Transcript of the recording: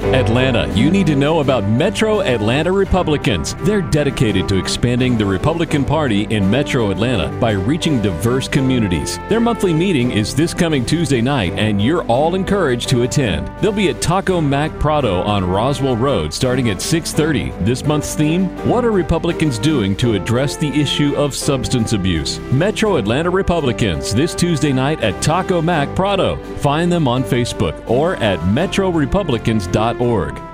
Atlanta, you need to know about Metro Atlanta Republicans. They're dedicated to expanding the Republican Party in Metro Atlanta by reaching diverse communities. Their monthly meeting is this coming Tuesday night, and you're all encouraged to attend. They'll be at Taco Mac Prado on Roswell Road starting at 6:30. This month's theme, what are Republicans doing to address the issue of substance abuse? Metro Atlanta Republicans this Tuesday night at Taco Mac Prado. Find them on Facebook or at metrorepublicans.org.